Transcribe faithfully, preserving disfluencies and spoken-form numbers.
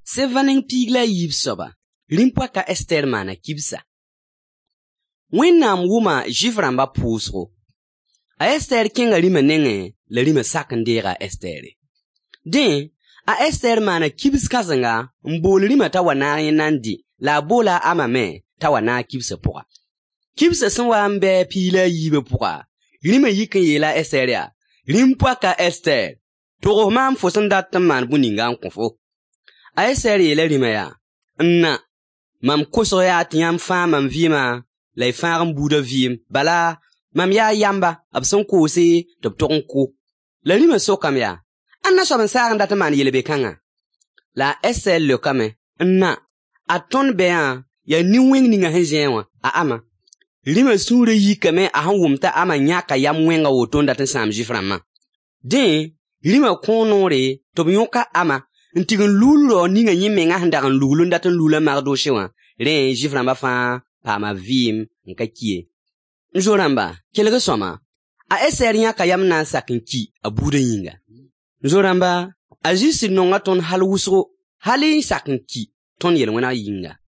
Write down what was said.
Sevaning pigla yib soba. Rimpa ka Esther mana kibsa. Wẽnnaam wʋma Juif rãmba pʋʋsgo. A Esther kẽnga rĩma nengẽ la rĩma sak n deega Esther. Dẽ, a Esther maana kibs kãsenga n bool rĩma t'a wa naag yẽ nan dɩ la a boola a ama me t'a wa naag kibsa pʋga. Kibsa sẽn wa n bɩ piig la a yiibã pʋga, rĩma yik n yeela Esther yaa, rĩm poaka Esther, togs maam fo sẽn dat n maan bũ ninga n kõ fo. A Esther yeela rĩma yaa, n-na, mam kosg yaa tɩ yãmb fãa mam vɩɩmã la y fãag n buuda vɩɩm, bala mam yaa yamba b sẽn koose tɩ b tog n ko. La rĩma sokame yaa, ãnna soab n saag n dat n maan yel-be-kãngã. La a Esther leokame, n-na, a tõnd bɛyã yaa nin-wẽng ninga sẽn zẽ wã, a ama. Rĩma sũurã yikame a sẽn wʋm t'a ama yãka yam wẽnga woto n dat n sãam Zuif rãmbã. Dẽ, rĩma kõo noore tɩ b yõka ama n tɩg n luul rao ninga yẽ menga sẽn dag n lugl n dat n luula magdoosẽ wã, rẽ Zuif rãmbã fãa paama vɩɩm n ka kie. N zo rãmba, kelg sõma, a Esther yãka yam na n sak n ki a buudã yĩnga. N zo rãmba, a Zuif sɩd nonga tõnd hal wʋsgo, hal y sak n ki tõnd yel-wẽnã yĩnga.